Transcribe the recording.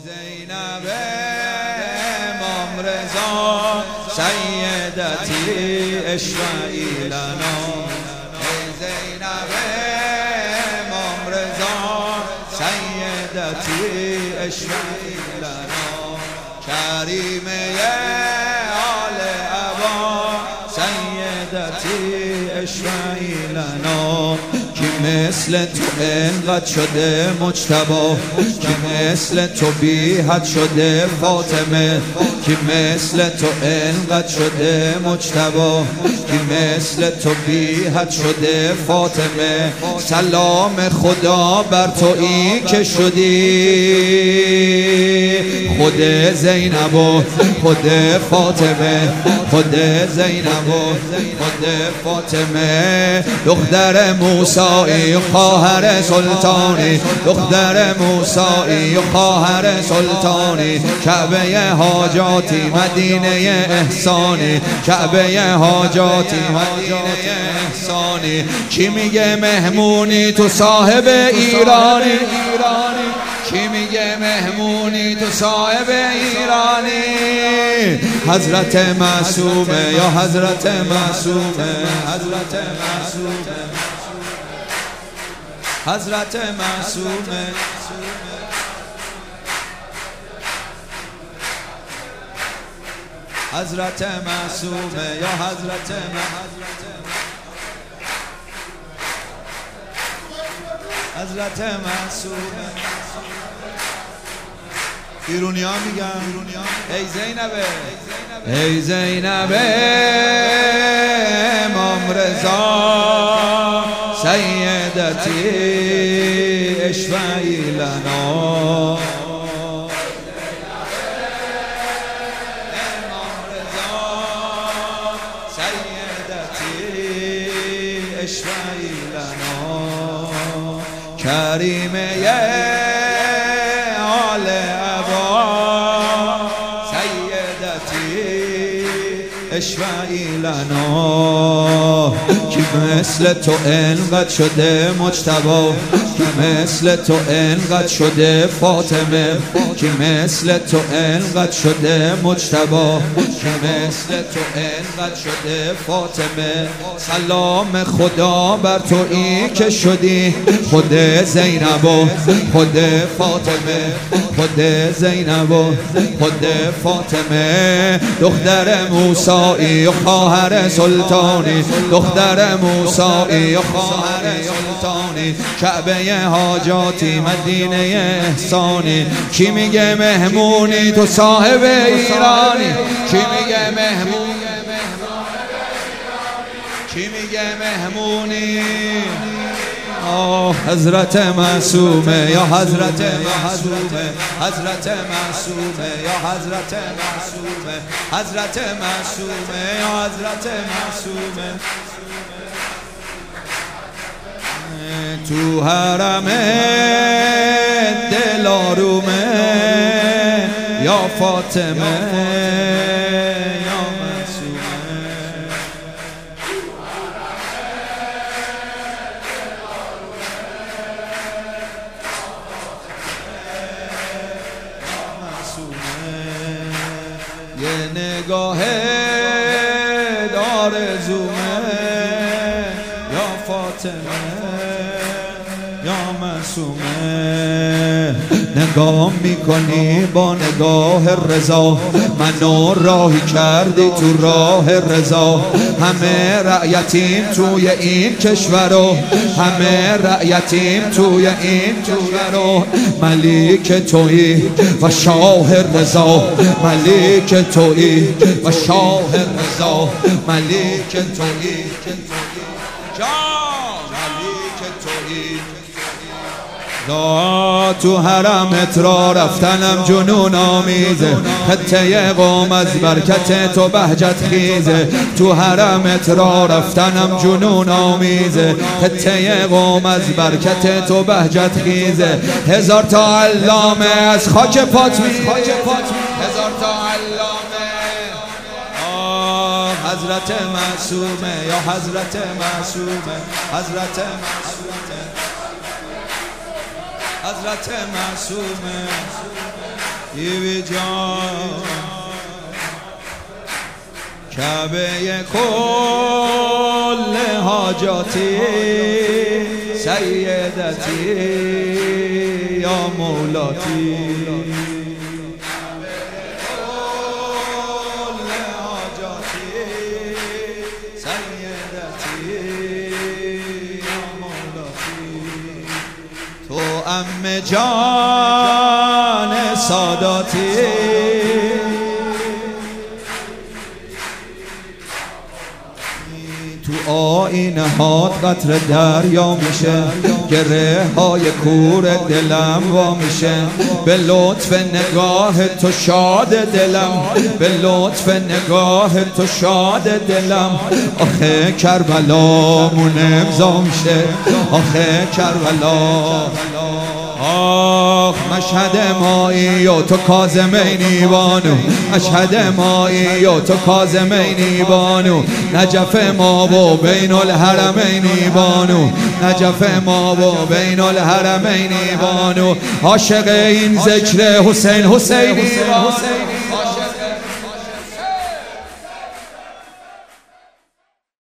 زینب امام رضا سیدتی اشفعی لنا. ای زینب امام رضا سیدتی اشفعی لنا. کریمه آل عبا سیدتی اشفعی لنا. کی مثل تو انقدر شده مجتبی، کی مثل تو بی حد شده فاطمه. کی مثل تو انقدر شده مجتبی، کی مثل تو بی حد شده فاطمه. سلام خدا بر تویی که شدی خود زینب و خود فاطمه، خود زینب و خود فاطمه. دختر موسایی و خواهر سلطانی، دختر موسایی و خواهر سلطانی. کعبه حاجاتی مدینه احسانی، کعبه حاجاتی مدینه احسانی. کی میگه مهمونی تو صاحب ایرانی، کی میگه مهمونی تو صاحب ایرانی. حضرت معصومه یا حضرت معصومه، حضرت معصومه، حضرت معصومه. حضرت معصومه یا حضرت حضرت معصومه. ایرونی ها میگن ای زینبه، ای زینب امام رضا سیدتی اشفعی لنا. اشفعی لنا. کریمه آل عبا سیدتی اشفعی لنا. کی مثل تو انقدر شده مجتبی، کی مثل تو انقدر شده فاطمه. کی مثل تو انقدر شده مجتبی، کی مثل تو انقدر شده فاطمه. سلام خدا بر تویی که شدی خود زینب و خود فاطمه، خود زینب و خود فاطمه. دختر موسایی و خواهر سلطانی، دختر موسایی و خواهر سلطانی. کعبه حاجاتی مدینه احسانی. کی میگه مهمونی تو صاحب ایرانی، کی میگه مهمونی، کی میگه مهمونی. حضرت معصومه یا حضرت معصومه، حضرت معصومه یا حضرت معصومه، حضرت معصومه یا حضرت معصومه. تو حرم دل آرومه یا فاطمه یا معصومه. یه نگاه آرزومه یا فاطمه یا معصومه. نگاه میکنی با نگاه رضا، منو راهی کردی تو راه رضا. همه رعیتیم توی این کشور و همه رعیتیم توی این کشور و ملیک تویی و شاه رضا، ملیک تویی و شاه رضا، ملیک تویی تو حرمت را رفتنم جنون آمیزه. خطه قوم از برکت تو بهجت خیزه. تو حرمت را رفتنم جنون آمیزه. خطه قوم از برکت تو بهجت خیزه. هزار تا علامه از خاک پات می، هزار تا علامه. حضرت معصومه یا حضرت معصومه، حضرت معصومه، حضرت معصومه. بیبی جان کعبه کل حاجاتی سیدتی یا مولاتی تو عمه جان ساداتی تو آینه هات قطر دریا میشه گره های کور دلم وا میشه به لطف نگاه تو شاد دلم به لطف نگاه تو شاد دلم آخه کربلامون امضا میشه آخه کربلا آخ مشهد مایی و تو کاظمینی بانو مشهد مایی و تو کاظمینی بانو نجف ما و بین الحرمینی بانو نجف ما و بین الحرمینی بانو عاشق این ذکر حسین حسینی بانو